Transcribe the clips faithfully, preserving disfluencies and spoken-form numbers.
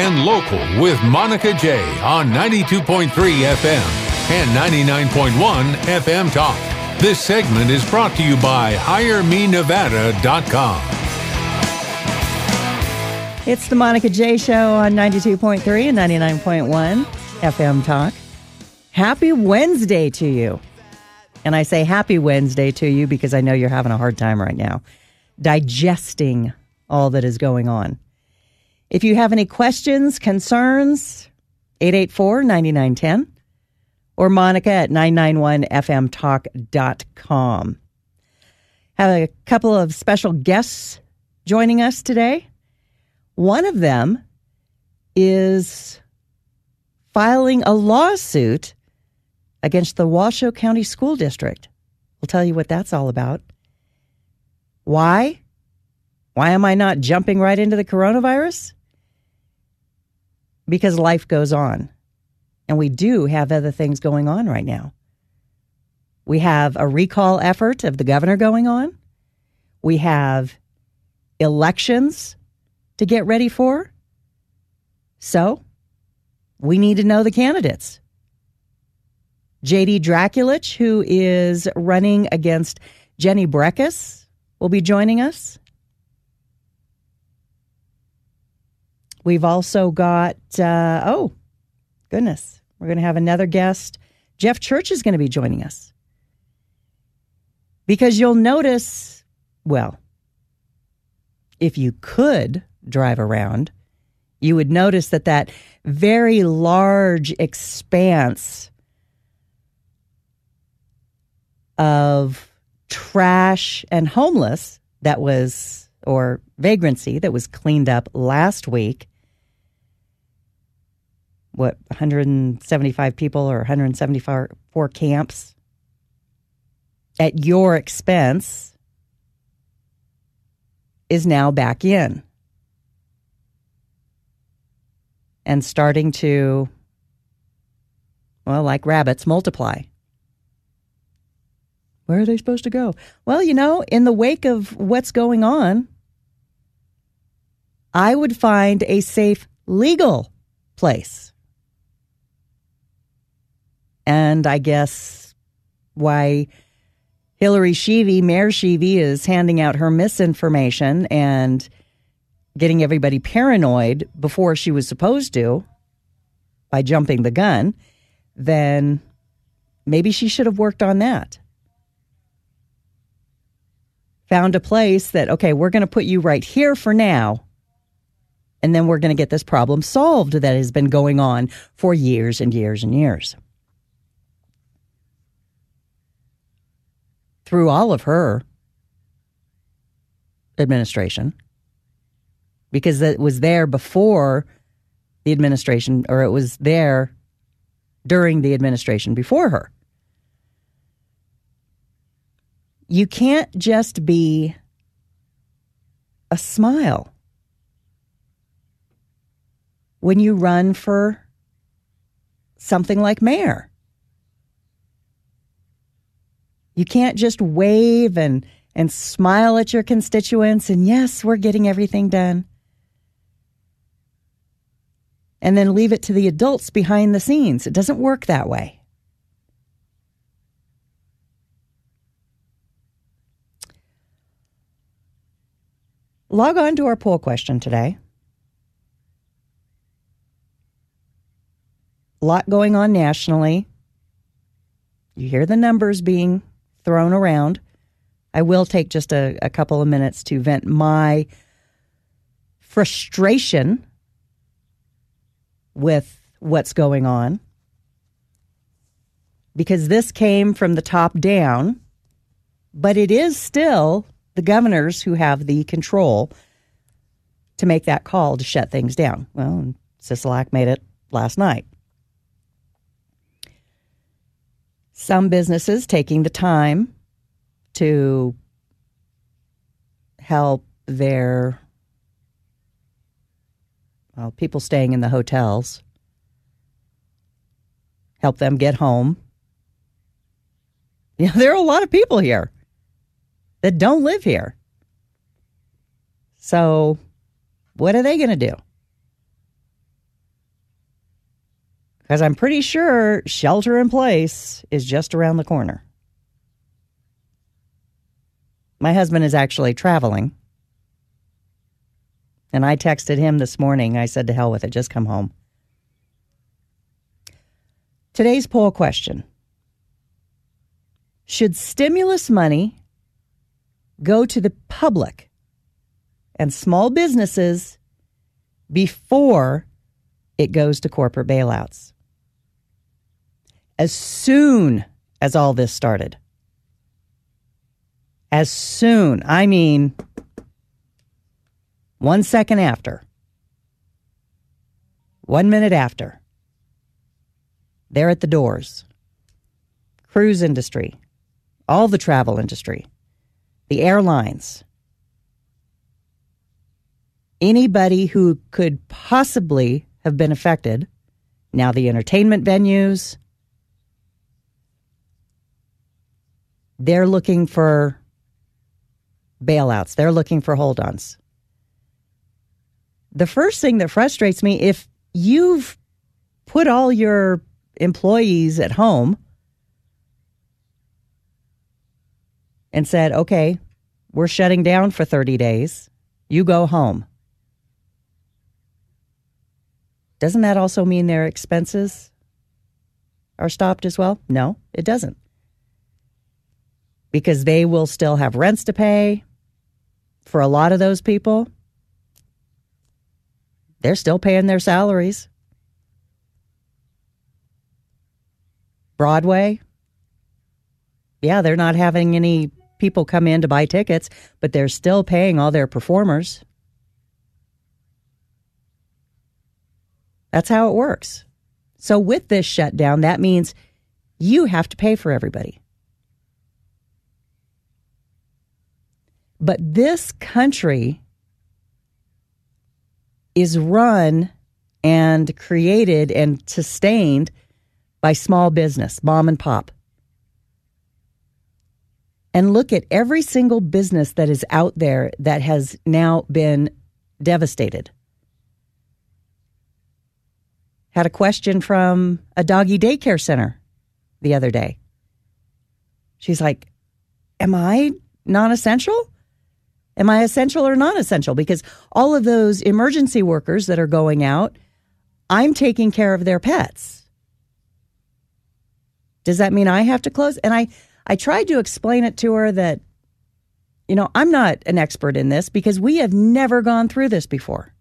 and local with Monica J on ninety-two point three F M and ninety-nine point one F M Talk. This segment is brought to you by hire me nevada dot com. It's the Monica J Show on ninety-two point three and ninety-nine point one F M Talk. Happy Wednesday to you. And I say happy Wednesday to you because I know you're having a hard time right now digesting all that is going on. If you have any questions, concerns, eight eight four, nine nine one zero or Monica at nine nine one F M talk dot com. Have a couple of special guests joining us today. One of them is filing a lawsuit against the Washoe County School District. We'll tell you what that's all about. Why? Why am I not jumping right into the coronavirus? Because life goes on. And we do have other things going on right now. We have a recall effort of the governor going on. We have elections to get ready for. So, we need to know the candidates. J D Draculich, who is running against Jenny Breckus, will be joining us. We've also got, uh, oh, goodness, we're going to have another guest. Jeff Church is going to be joining us. Because you'll notice, well, if you could drive around, you would notice that that very large expanse of trash and homeless that was, or vagrancy that was cleaned up last week. What, one hundred seventy-five people or one hundred seventy-four camps at your expense is now back in and starting to, well, like rabbits, multiply. Where are they supposed to go? Well, you know, in the wake of what's going on, I would find a safe, legal place. And I guess why Hillary Sheevey, Mayor Sheevey, is handing out her misinformation and getting everybody paranoid before she was supposed to by jumping the gun, then maybe she should have worked on that. Found a place that, okay, we're going to put you right here for now, and then we're going to get this problem solved that has been going on for years and years and years. Through all of her administration, because it was there before the administration, or it was there during the administration before her. You can't just be a smile when you run for something like mayor. You can't just wave and, and smile at your constituents and, yes, we're getting everything done. And then leave it to the adults behind the scenes. It doesn't work that way. Log on to our poll question today. A lot going on nationally. You hear the numbers being thrown around. I will take just a, a couple of minutes to vent my frustration with what's going on, because this came from the top down, but it is still the governors who have the control to make that call to shut things down. Well, Sisolak made it last night. Some businesses taking the time to help their, well, people staying in the hotels, help them get home. Yeah, there are a lot of people here that don't live here. So what are they going to do? Because I'm pretty sure shelter in place is just around the corner. My husband is actually traveling. And I texted him this morning. I said, to hell with it, just come home. Today's poll question. Should stimulus money go to the public and small businesses before it goes to corporate bailouts? As soon as all this started, as soon, I mean, one second after, one minute after, they're at the doors. Cruise industry, all the travel industry, the airlines, anybody who could possibly have been affected, now the entertainment venues, they're looking for bailouts. They're looking for hold-ons. The first thing that frustrates me, if you've put all your employees at home and said, okay, we're shutting down for thirty days, you go home. Doesn't that also mean their expenses are stopped as well? No, it doesn't. Because they will still have rents to pay. For a lot of those people, they're still paying their salaries. Broadway, yeah, they're not having any people come in to buy tickets, but they're still paying all their performers. That's how it works. So with this shutdown, that means you have to pay for everybody. But this country is run and created and sustained by small business, mom and pop. And look at every single business that is out there that has now been devastated. Had a question from a doggy daycare center the other day. She's like, am I non-essential? Am I essential or non-essential? Because all of those emergency workers that are going out, I'm taking care of their pets. Does that mean I have to close? And I, I tried to explain it to her that, you know, I'm not an expert in this because we have never gone through this before.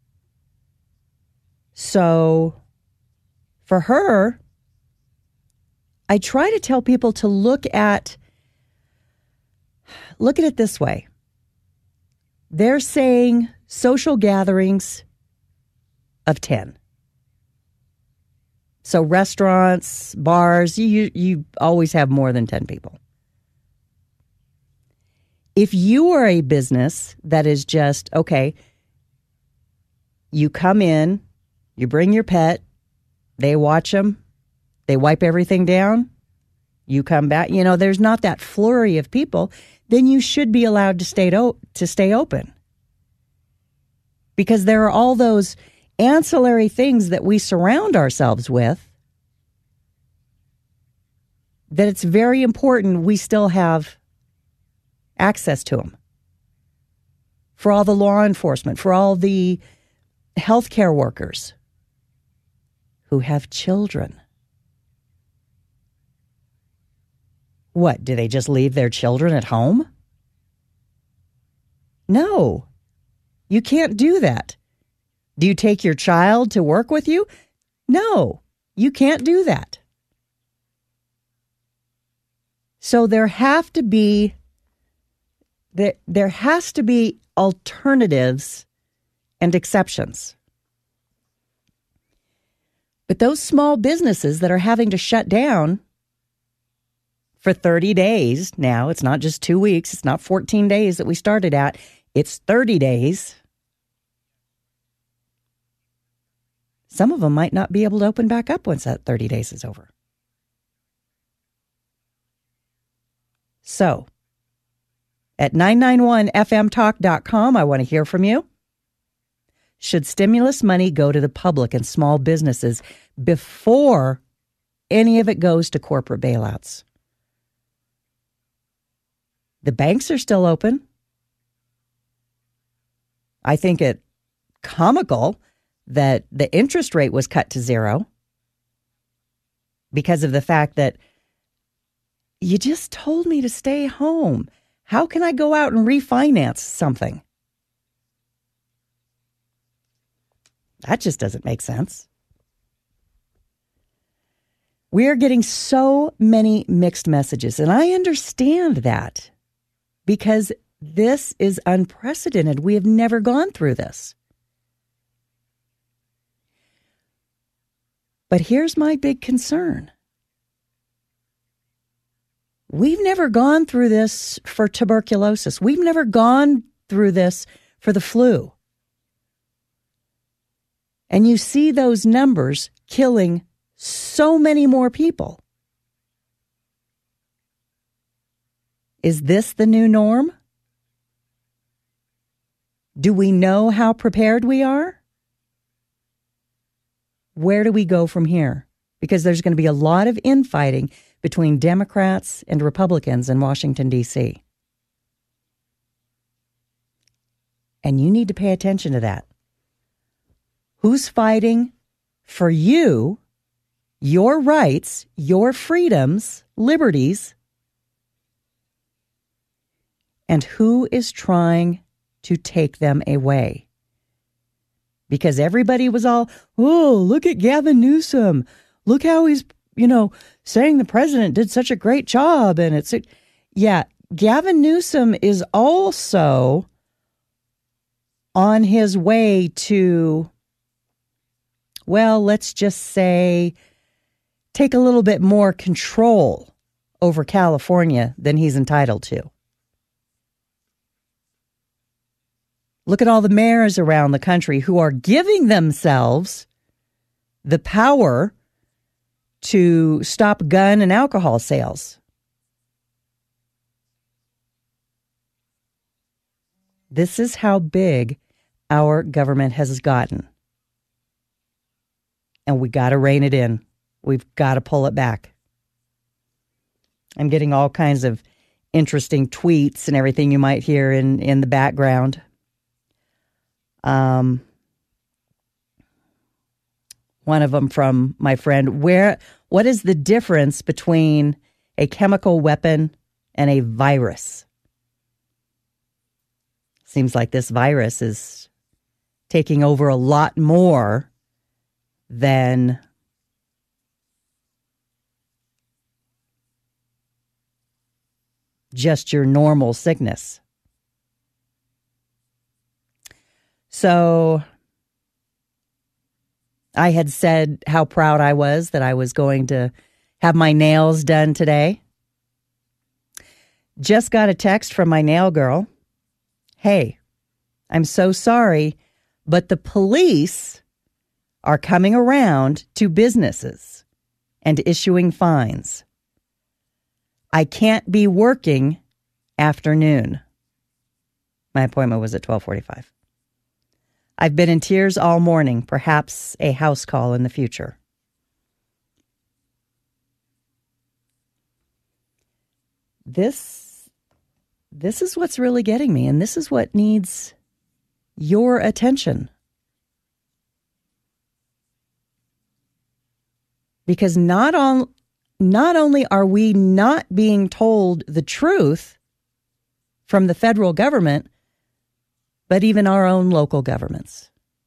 So for her, I try to tell people to look at, look at it this way. They're saying social gatherings of ten. So restaurants, bars, you you always have more than ten people. If you are a business that is just, okay, you come in, you bring your pet, they watch them, they wipe everything down, you come back, you know, there's not that flurry of people, then you should be allowed to stay, to, to stay open. Because there are all those ancillary things that we surround ourselves with that it's very important we still have access to them. For all the law enforcement, for all the healthcare workers who have children. What, do they just leave their children at home? No, you can't do that. Do you take your child to work with you? No, you can't do that. So there have to be there, there has to be alternatives and exceptions. But those small businesses that are having to shut down for thirty days now, it's not just two weeks, it's not fourteen days that we started at, it's thirty days. Some of them might not be able to open back up once that thirty days is over. So, at nine nine one f m talk dot com, I want to hear from you. should stimulus money go to the public and small businesses before any of it goes to corporate bailouts? The banks are still open. I think it comical that the interest rate was cut to zero because of the fact that you just told me to stay home. How can I go out and refinance something? That just doesn't make sense. We are getting so many mixed messages, and I understand that because this is unprecedented. We have never gone through this. But here's my big concern. We've never gone through this for tuberculosis. We've never gone through this for the flu. And you see those numbers killing so many more people. Is this the new norm? Do we know how prepared we are? Where do we go from here? Because there's going to be a lot of infighting between Democrats and Republicans in Washington, D C. And you need to pay attention to that. Who's fighting for you, your rights, your freedoms, liberties, and who is trying to take them away? Because everybody was all, oh, look at Gavin Newsom. Look how he's, you know, saying the president did such a great job. And it's, yeah, Gavin Newsom is also on his way to, well, let's just say, take a little bit more control over California than he's entitled to. Look at all the mayors around the country who are giving themselves the power to stop gun and alcohol sales. This is how big our government has gotten. And we got to rein it in. We've got to pull it back. I'm getting all kinds of interesting tweets and everything you might hear in, in the background. Um, one of them from my friend, where, what is the difference between a chemical weapon and a virus? Seems like this virus is taking over a lot more than just your normal sickness. So I had said how proud I was that I was going to have my nails done today. Just got a text from my nail girl. Hey, I'm so sorry, but the police are coming around to businesses and issuing fines. I can't be working afternoon. My appointment was at twelve forty-five. I've been in tears all morning, perhaps a house call in the future. This, this is what's really getting me, and this is what needs your attention. Because not on, not only are we not being told the truth from the federal government, but even our own local governments.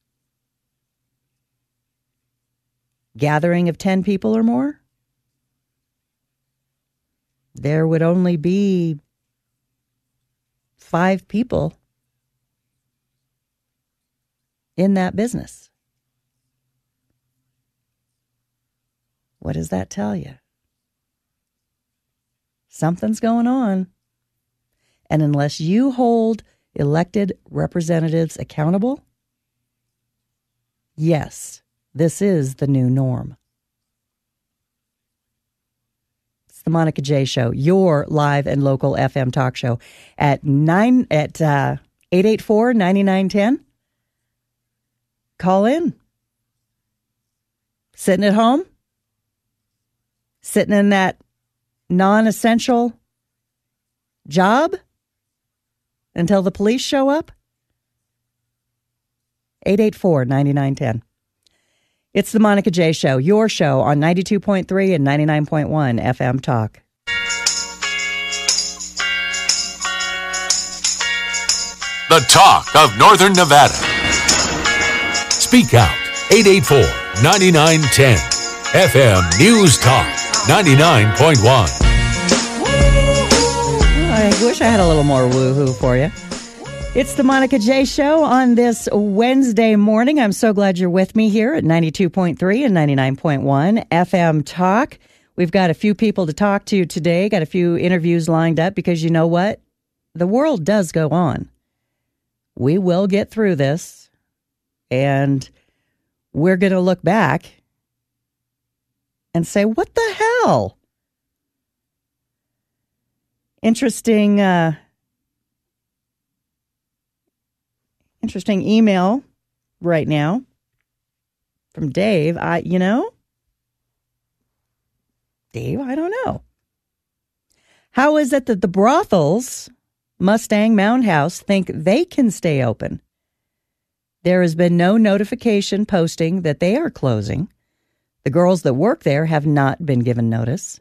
Gathering of ten people or more? There would only be five people in that business. What does that tell you? Something's going on. And unless you hold elected representatives accountable, yes, this is the new norm. It's the Monica J Show, your live and local F M talk show at nine at uh, eight eight four, nine nine one zero. call in. Sitting at home? Sitting in that non-essential job until the police show up? eight eight four, nine nine one zero. It's the Monica J. Show, your show on ninety-two point three and ninety-nine point one F M Talk. The talk of Northern Nevada. Speak out. eight eight four, nine nine one zero. F M News Talk ninety-nine point one. I wish I had a little more woohoo for you. It's the Monica J. Show on this Wednesday morning. I'm so glad you're with me here at ninety-two point three and ninety-nine point one F M Talk. We've got a few people to talk to today, got a few interviews lined up because you know what? The world does go on. We will get through this, and we're going to look back and say, what the hell? Interesting, uh, interesting email right now from Dave. I, you know, Dave, I don't know. How is it that the brothels, Mustang Mound House, think they can stay open? There has been no notification posting that they are closing. The girls that work there have not been given notice.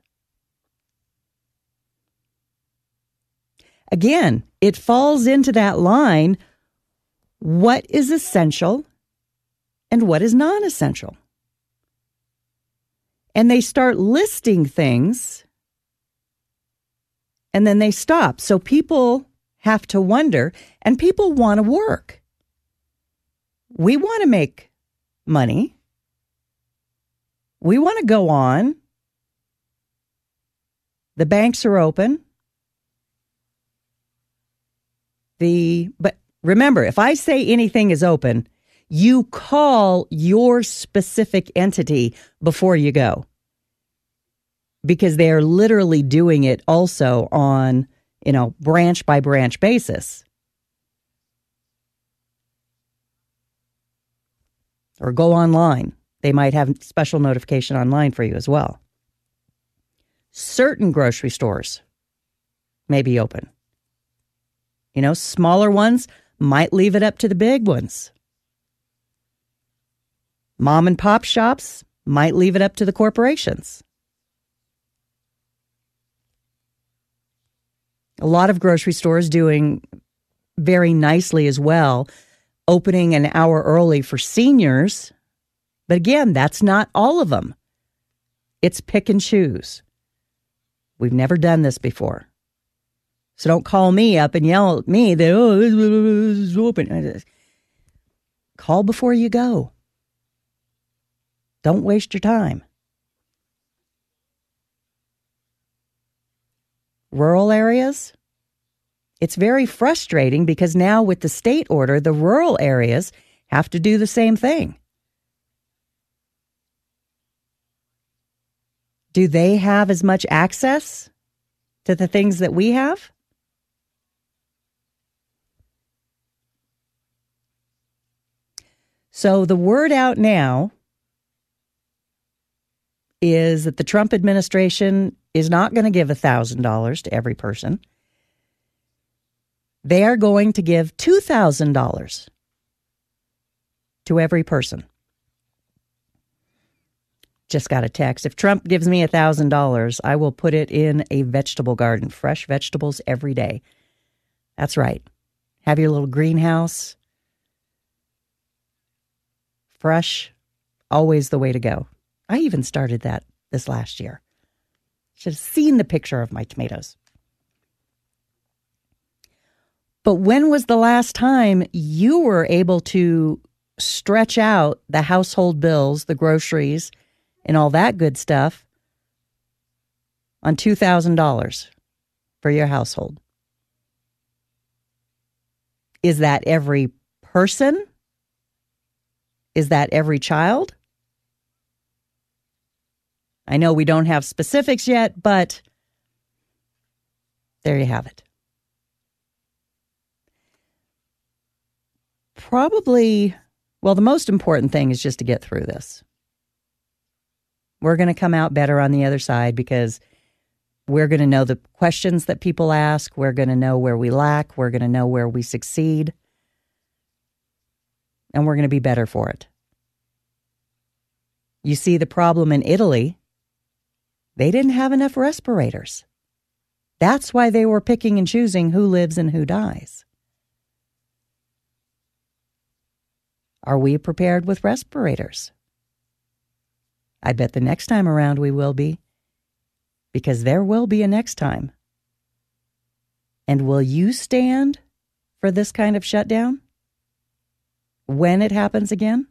Again, it falls into that line, what is essential and what is non-essential? And they start listing things, and then they stop. So people have to wonder, and people want to work. We want to make money. We want to go on. The banks are open. The but remember, if I say anything is open, you call your specific entity before you go. Because they are literally doing it also on, you know, branch by branch basis. Or go online. They might have special notification online for you as well. Certain grocery stores may be open. You know, smaller ones might leave it up to the big ones. Mom and pop shops might leave it up to the corporations. A lot of grocery stores doing very nicely as well, opening an hour early for seniors. But again, that's not all of them. It's pick and choose. We've never done this before. So don't call me up and yell at me that, oh, this is open. Call before you go. Don't waste your time. Rural areas, it's very frustrating because now with the state order, the rural areas have to do the same thing. Do they have as much access to the things that we have? So the word out now is that the Trump administration is not going to give one thousand dollars to every person. They are going to give two thousand dollars to every person. Just got a text. If Trump gives me one thousand dollars, I will put it in a vegetable garden, fresh vegetables every day. That's right. Have your little greenhouse. Fresh, always the way to go. I even started that this last year. Should have seen the picture of my tomatoes. But when was the last time you were able to stretch out the household bills, the groceries, and all that good stuff on two thousand dollars for your household? Is that every person? Is that every child? I know we don't have specifics yet, but there you have it. Probably Well, the most important thing is just to get through this. We're going to come out better on the other side because we're going to know the questions that people ask. We're going to know where we lack. We're going to know where we succeed. And we're going to be better for it. You see the problem in Italy, they didn't have enough respirators. That's why they were picking and choosing who lives and who dies. Are we prepared with respirators? I bet the next time around we will be, because there will be a next time. And will you stand for this kind of shutdown when it happens again?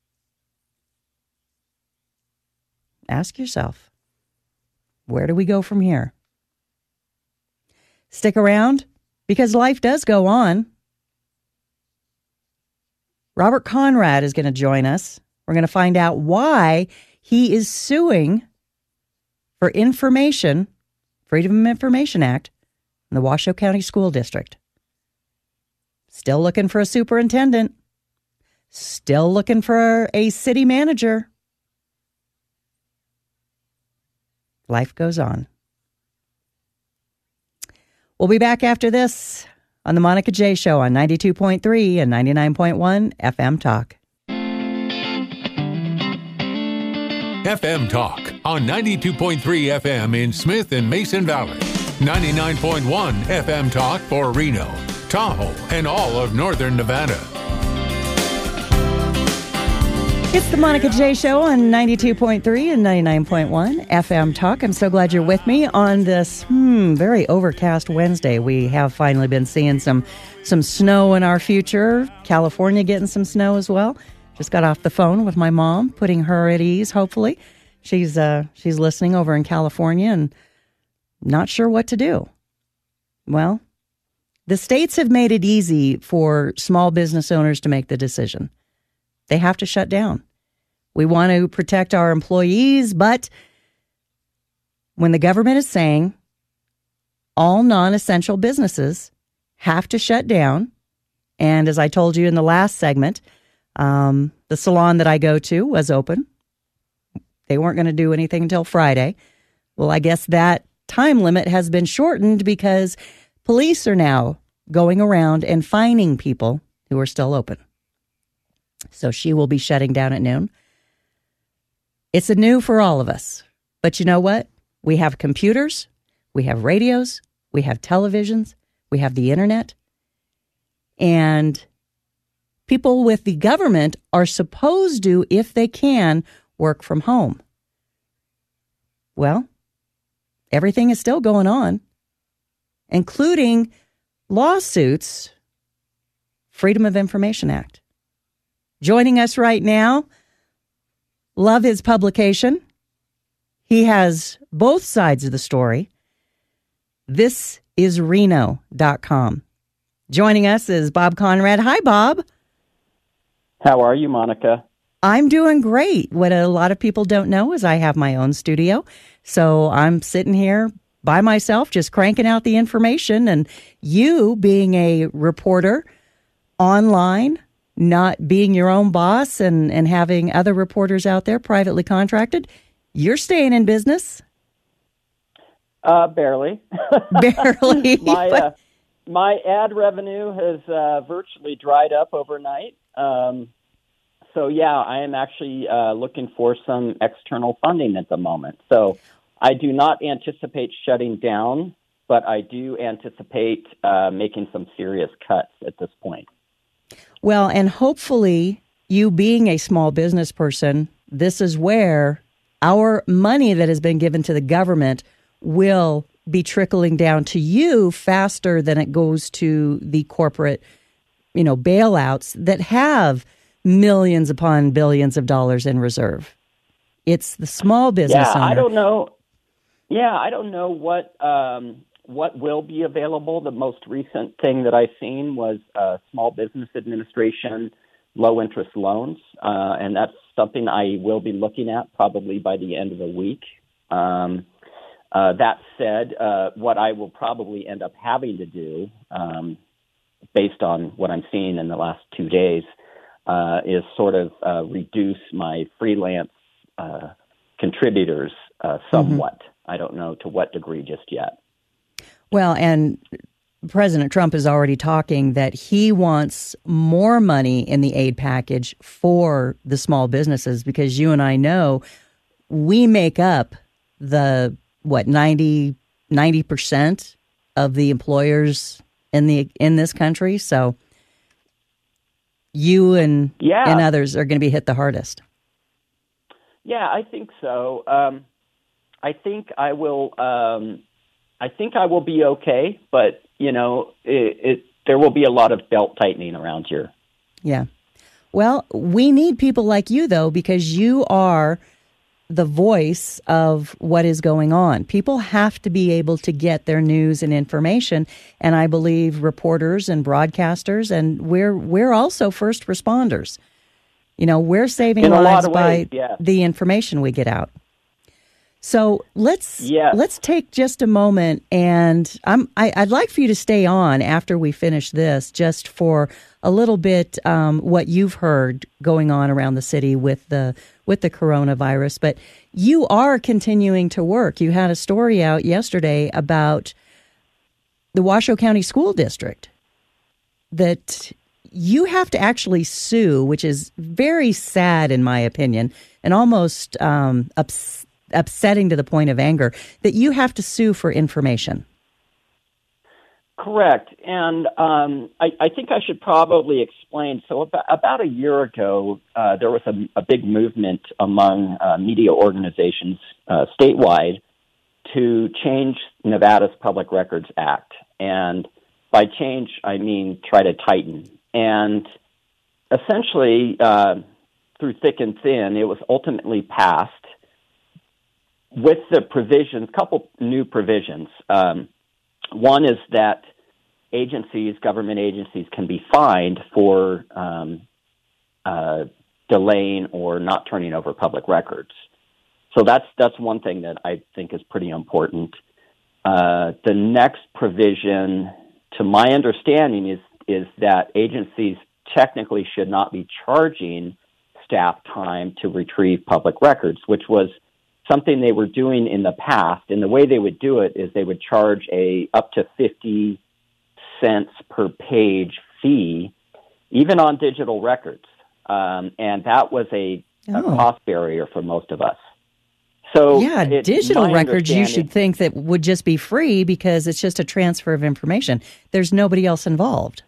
Ask yourself, where do we go from here? Stick around, because life does go on. Robert Conrad is going to join us. We're going to find out why he is suing for information, Freedom of Information Act, in the Washoe County School District. Still looking for a superintendent. Still looking for a city manager. Life goes on. We'll be back after this on the Monica J Show on ninety-two point three and ninety-nine point one F M Talk. F M Talk on ninety-two point three F M in Smith and Mason Valley. ninety-nine point one F M Talk for Reno, Tahoe, and all of northern Nevada. It's the Monica J Show on ninety-two point three and ninety-nine point one F M Talk. I'm so glad you're with me on this hmm, very overcast Wednesday. We have finally been seeing some some snow in our future. California getting some snow as well. Just got off the phone with my mom, putting her at ease, hopefully. She's uh, she's listening over in California and not sure what to do. Well, the states have made it easy for small business owners to make the decision. They have to shut down. We want to protect our employees, but when the government is saying all non-essential businesses have to shut down, and as I told you in the last segment, um, the salon that I go to was open. They weren't going to do anything until Friday. Well, I guess that time limit has been shortened because police are now going around and fining people who are still open. So she will be shutting down at noon. It's a new for all of us. But you know what? We have computers, we have radios, we have televisions, we have the internet. And people with the government are supposed to, if they can, work from home. Well, everything is still going on, including lawsuits, Freedom of Information Act. Joining us right now, love his publication. He has both sides of the story. This is Reno dot com. Joining us is Bob Conrad. Hi, Bob. How are you, Monica? I'm doing great. What a lot of people don't know is I have my own studio. So I'm sitting here by myself, just cranking out the information. And you, being a reporter online, not being your own boss and, and having other reporters out there privately contracted, you're staying in business? Uh, barely. Barely. my, uh, my ad revenue has uh, virtually dried up overnight. Um, so, yeah, I am actually uh, looking for some external funding at the moment. So I do not anticipate shutting down, but I do anticipate uh, making some serious cuts at this point. Well, and hopefully you being a small business person, this is where our money that has been given to the government will be trickling down to you faster than it goes to the corporate, you know, bailouts that have millions upon billions of dollars in reserve. It's the small business yeah, owner. I don't know. Yeah, I don't know what um, what will be available. The most recent thing that I've seen was uh, Small Business Administration low-interest loans, uh, and that's something I will be looking at probably by the end of the week. Um, uh, that said, uh, what I will probably end up having to do, um, based on what I'm seeing in the last two days, uh, is sort of uh, reduce my freelance uh, contributors uh, somewhat. Mm-hmm. I don't know to what degree just yet. Well, and President Trump is already talking that he wants more money in the aid package for the small businesses, because you and I know we make up the, what, ninety, ninety percent of the employers in the in this country. So you and, yeah. and others are going to be hit the hardest. Yeah, I think so. Um, I think I will. Um, I think I will be okay, but you know, it, it there will be a lot of belt tightening around here. Yeah. Well, we need people like you, though, because you are the voice of what is going on. People have to be able to get their news and information, and I believe reporters and broadcasters, and we're we're also first responders. You know, we're saving lives by ways, yeah. the information we get out. So let's yes. let's take just a moment, and I'm I, I'd like for you to stay on after we finish this, just for a little bit um, what you've heard going on around the city with the with the coronavirus. But you are continuing to work. You had a story out yesterday about the Washoe County School District that you have to actually sue, which is very sad in my opinion, and almost um, upsetting. upsetting to the point of anger, that you have to sue for information. Correct. And um, I, I think I should probably explain. So about, about a year ago, uh, there was a, a big movement among uh, media organizations uh, statewide to change Nevada's Public Records Act. And by change, I mean try to tighten. And essentially, uh, through thick and thin, it was ultimately passed with the provisions, couple new provisions. Um, one is that agencies, government agencies, can be fined for um, uh, delaying or not turning over public records. So that's that's one thing that I think is pretty important. Uh, the next provision, to my understanding, is is that agencies technically should not be charging staff time to retrieve public records, which was something they were doing in the past. And the way they would do it is they would charge a up to fifty cents per page fee, even on digital records. Um, and that was a, oh. a cost barrier for most of us. So yeah, it, digital records you should think that would just be free because it's just a transfer of information. There's nobody else involved.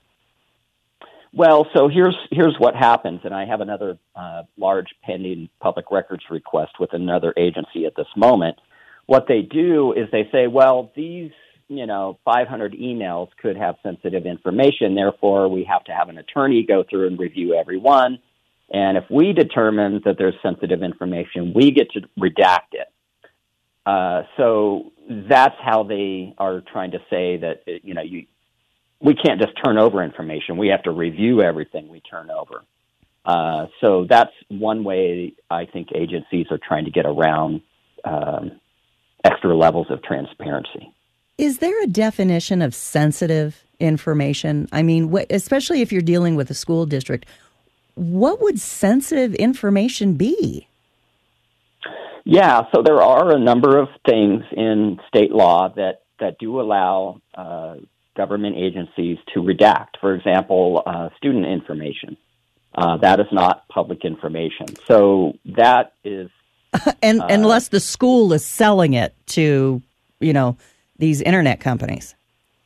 Well, so here's here's what happens, and I have another uh, large pending public records request with another agency at this moment. What they do is they say, well, these, you know, five hundred emails could have sensitive information, therefore we have to have an attorney go through and review every one, and if we determine that there's sensitive information, we get to redact it. Uh, so that's how they are trying to say that, you know, you we can't just turn over information. We have to review everything we turn over. Uh, so that's one way I think agencies are trying to get around um, extra levels of transparency. Is there a definition of sensitive information? I mean, wh- especially if you're dealing with a school district, what would sensitive information be? Yeah, so there are a number of things in state law that, that do allow uh, government agencies to redact. For example, uh, student information. Uh, that is not public information. So that is... and uh, unless the school is selling it to, you know, these internet companies.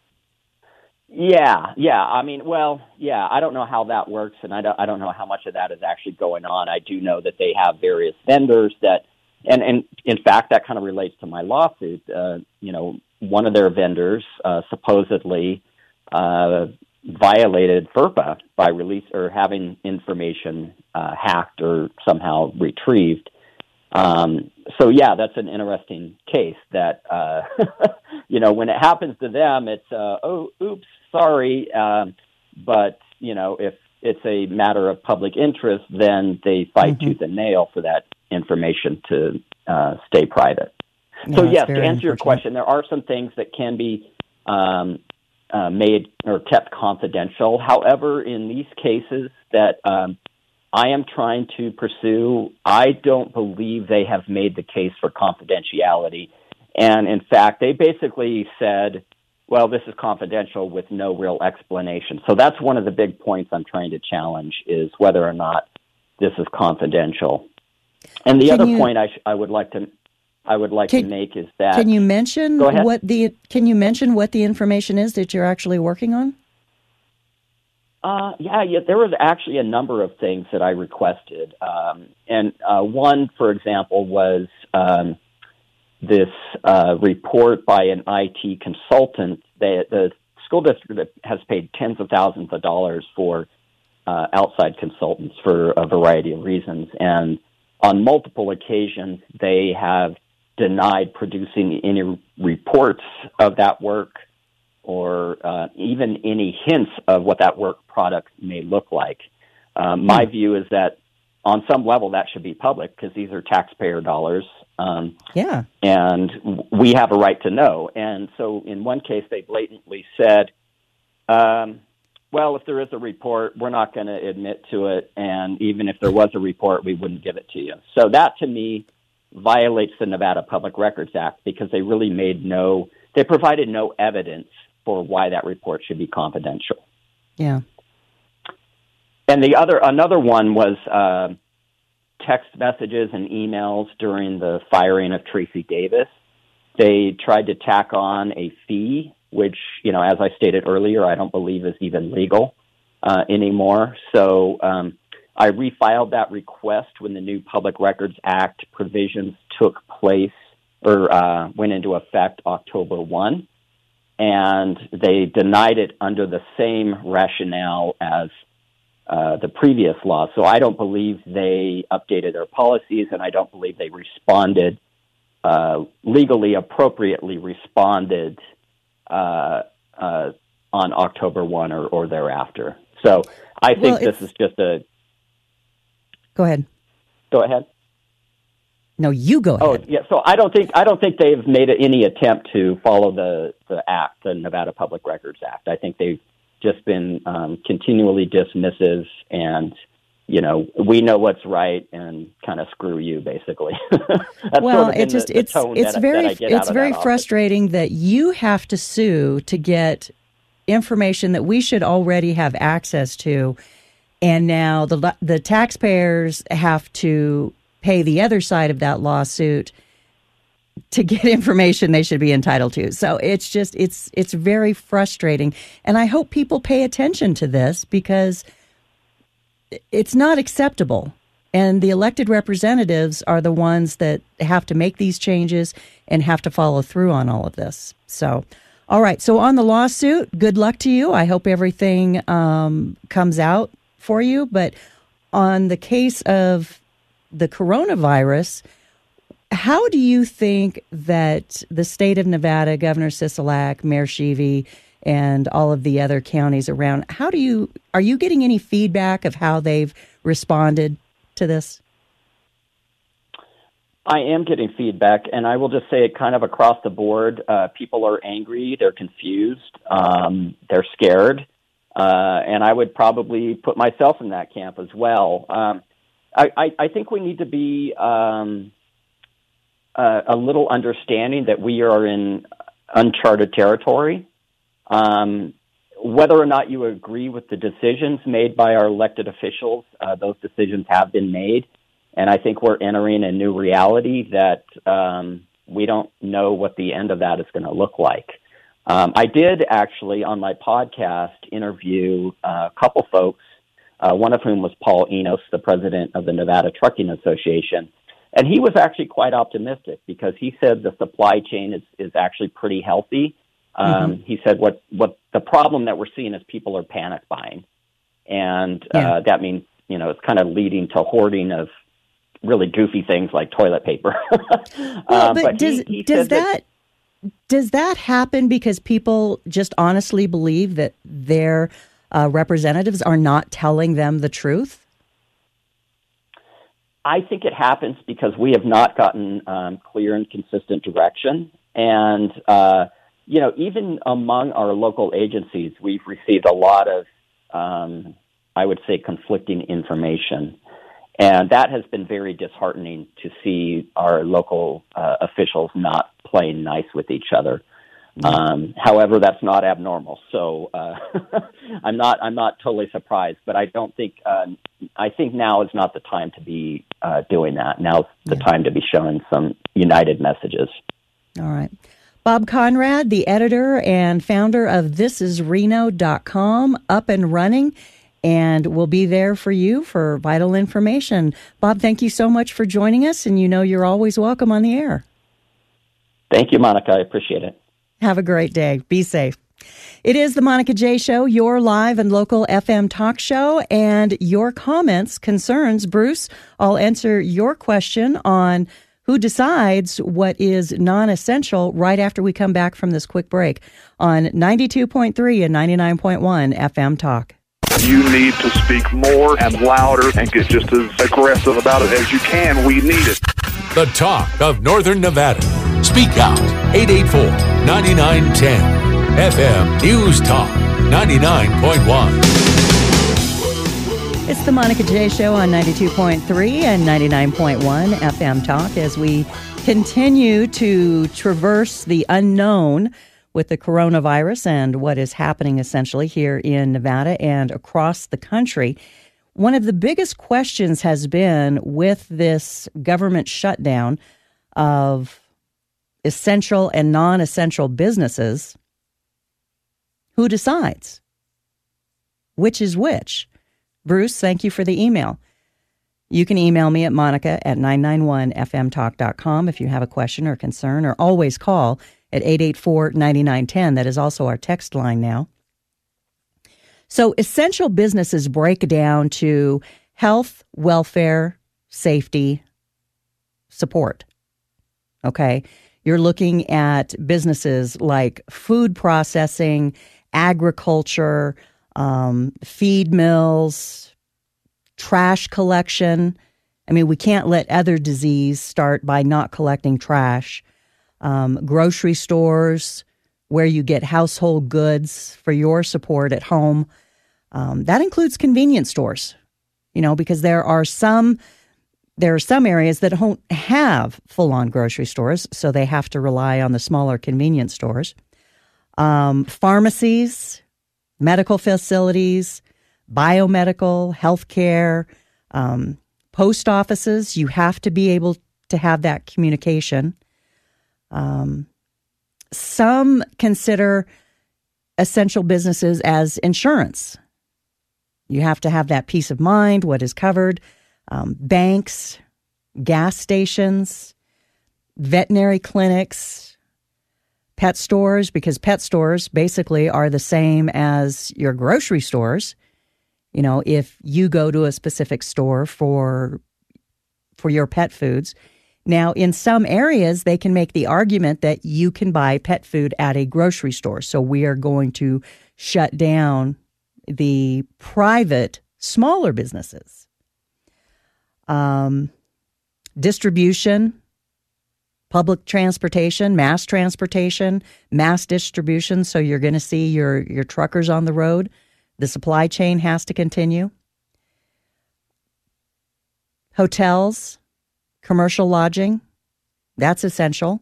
Yeah, yeah. I mean, well, yeah, I don't know how that works, and I don't, I don't know how much of that is actually going on. I do know that they have various vendors that, and, and in fact, that kind of relates to my lawsuit. Uh, you know, one of their vendors uh, supposedly uh, violated FERPA by release or having information uh, hacked or somehow retrieved. Um, so, yeah, that's an interesting case that, uh, you know, when it happens to them, it's, uh, oh, oops, sorry. Um, but, you know, if it's a matter of public interest, then they fight mm-hmm. tooth and nail for that information to uh, stay private. So, no, yes, to answer your question, there are some things that can be um, uh, made or kept confidential. However, in these cases that um, I am trying to pursue. I don't believe they have made the case for confidentiality. And in fact, they basically said, well, this is confidential with no real explanation. So that's one of the big points I'm trying to challenge, is whether or not this is confidential. And the can other you, point I, sh- I would like to I would like can, to make is that can you mention Go ahead. what the can you mention what the information is that you're actually working on? Uh, yeah, yeah, there was actually a number of things that I requested. Um, and uh, one, for example, was um, this uh, report by an I T consultant. That the school district has paid tens of thousands of dollars for uh, outside consultants for a variety of reasons. And on multiple occasions, they have denied producing any reports of that work, or uh, even any hints of what that work product may look like. Um, my mm. view is that on some level that should be public, because these are taxpayer dollars. Um, yeah. And we have a right to know. And so in one case, they blatantly said, um, well, if there is a report, we're not going to admit to it. And even if there was a report, we wouldn't give it to you. So that, to me, violates the Nevada Public Records Act, because they really made no, they provided no evidence for why that report should be confidential. Yeah. And the other, another one was uh, text messages and emails during the firing of Tracy Davis. They tried to tack on a fee, which, you know, as I stated earlier, I don't believe is even legal uh, anymore. So um, I refiled that request when the new Public Records Act provisions took place or uh, went into effect October first. And they denied it under the same rationale as uh, the previous law. So I don't believe they updated their policies, and I don't believe they responded, uh, legally appropriately responded uh, uh, on October first or, or thereafter. So I think well, this is just a... Go ahead. Go ahead. No, you go ahead. Oh, yeah. So I don't think I don't think they've made any attempt to follow the, the act, the Nevada Public Records Act. I think they've just been um, continually dismissive, and you know, we know what's right, and kind of screw you, basically. That's well, sort of it just the, the it's tone it's that, very that I get it's out of very that frustrating office. That you have to sue to get information that we should already have access to, and now the the taxpayers have to pay the other side of that lawsuit to get information they should be entitled to. So it's just, it's, it's very frustrating. And I hope people pay attention to this, because it's not acceptable. And the elected representatives are the ones that have to make these changes and have to follow through on all of this. So, all right. So on the lawsuit, good luck to you. I hope everything um, comes out for you. But on the case of the coronavirus, how do you think that the state of Nevada, Governor Sisolak, Mayor Sheevey, and all of the other counties around, how do you, are you getting any feedback of how they've responded to this? I am getting feedback, and I will just say it kind of across the board. Uh, people are angry, they're confused, um, they're scared, uh, and I would probably put myself in that camp as well. Um, I, I, I think we need to be um, uh, a little understanding that we are in uncharted territory. Um, whether or not you agree with the decisions made by our elected officials, uh, those decisions have been made. And I think we're entering a new reality that um, we don't know what the end of that is going to look like. Um, I did actually, on my podcast, interview uh, a couple folks, uh, one of whom was Paul Enos, the president of the Nevada Trucking Association. And he was actually quite optimistic, because he said the supply chain is, is actually pretty healthy. Um, mm-hmm. He said what, what the problem that we're seeing is people are panic buying. And yeah. uh, that means, you know, it's kind of leading to hoarding of really goofy things like toilet paper. well, um, but, but does, he, he does that, that does that happen because people just honestly believe that their uh, representatives are not telling them the truth? I think it happens because we have not gotten um, clear and consistent direction. And, uh, you know, even among our local agencies, we've received a lot of um, I would say, conflicting information. And that has been very disheartening to see our local uh, officials not playing nice with each other. Um, however, that's not abnormal. So uh, I'm not I'm not totally surprised, but I don't think uh, I think now is not the time to be uh, doing that. Now's the yeah. time to be showing some united messages. All right. Bob Conrad, the editor and founder of this is reno dot com, up and running, and we'll be there for you for vital information. Bob, thank you so much for joining us, and you know you're always welcome on the air. Thank you, Monica. I appreciate it. Have a great day. Be safe. It is the Monica J. Show, your live and local F M talk show, and your comments, concerns. Bruce, I'll answer your question on who decides what is non-essential right after we come back from this quick break on ninety-two point three and ninety-nine point one F M Talk. You need to speak more and louder and get just as aggressive about it as you can. We need it. The talk of Northern Nevada. Speak out. eight eight four, nine nine one zero. F M News Talk ninety-nine point one. It's the Monica J. Show on ninety-two point three and ninety-nine point one F M Talk as we continue to traverse the unknown with the coronavirus and what is happening essentially here in Nevada and across the country. One of the biggest questions has been with this government shutdown of essential and non-essential businesses, who decides which is which? Bruce, thank you for the email. You can email me at monica at nine nine one f m talk dot com if you have a question or concern, or always call at eight eight four, nine nine one zero. That is also our text line now. So essential businesses break down to health, welfare, safety, support. Okay? You're looking at businesses like food processing, agriculture, um, feed mills, trash collection. I mean, we can't let other disease start by not collecting trash. Um, grocery stores, where you get household goods for your support at home. Um, that includes convenience stores, you know, because there are some there are some areas that don't have full-on grocery stores, so they have to rely on the smaller convenience stores. Um, pharmacies, medical facilities, biomedical, healthcare, um, post offices. You have to be able to have that communication. Um, some consider essential businesses as insurance. You have to have that peace of mind, what is covered. Um, banks, gas stations, veterinary clinics, pet stores, because pet stores basically are the same as your grocery stores. You know, if you go to a specific store for for your pet foods. Now, in some areas, they can make the argument that you can buy pet food at a grocery store. So we are going to shut down the private, smaller businesses. Um, distribution, public transportation, mass transportation, mass distribution. So you're going to see your, your truckers on the road. The supply chain has to continue. Hotels, commercial lodging, that's essential.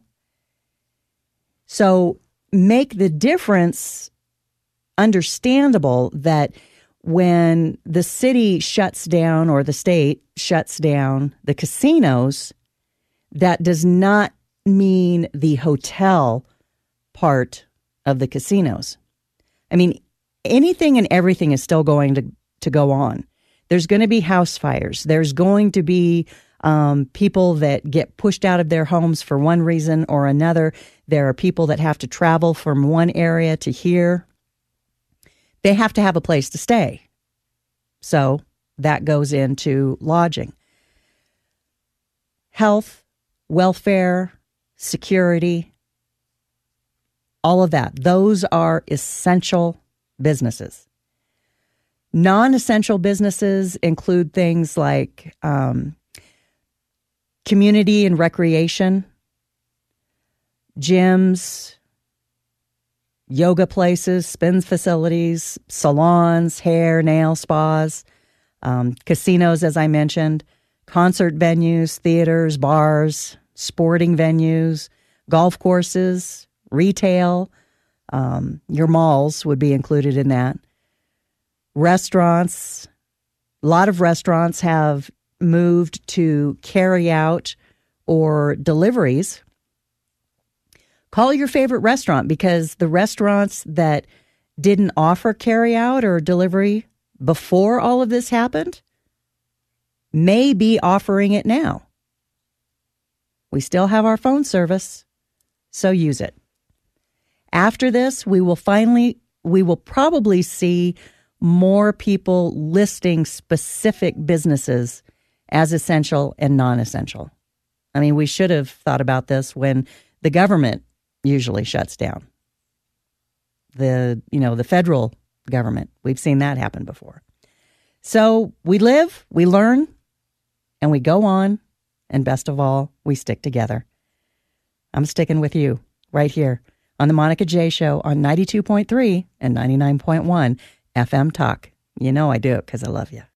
So make the difference understandable that when the city shuts down or the state shuts down the casinos, that does not mean the hotel part of the casinos. I mean, anything and everything is still going to, to go on. There's going to be house fires. There's going to be um, people that get pushed out of their homes for one reason or another. There are people that have to travel from one area to here. They have to have a place to stay. So that goes into lodging. Health, welfare, security, all of that. Those are essential businesses. Non-essential businesses include things like um, community and recreation, gyms, yoga places, spin facilities, salons, hair, nail spas, um, casinos, as I mentioned, concert venues, theaters, bars, sporting venues, golf courses, retail. Um, your malls would be included in that. Restaurants. A lot of restaurants have moved to carry out or deliveries. Call your favorite restaurant, because the restaurants that didn't offer carry out or delivery before all of this happened may be offering it now. We still have our phone service, so use it. After this, we will finally, we will probably see more people listing specific businesses as essential and non-essential. I mean, we should have thought about this when the government usually shuts down. The, you know, the federal government, we've seen that happen before. So we live, we learn, and we go on, and best of all, we stick together. I'm sticking with you right here on the Monica J Show on ninety-two point three and ninety-nine point one F M Talk. You know I do it because I love you.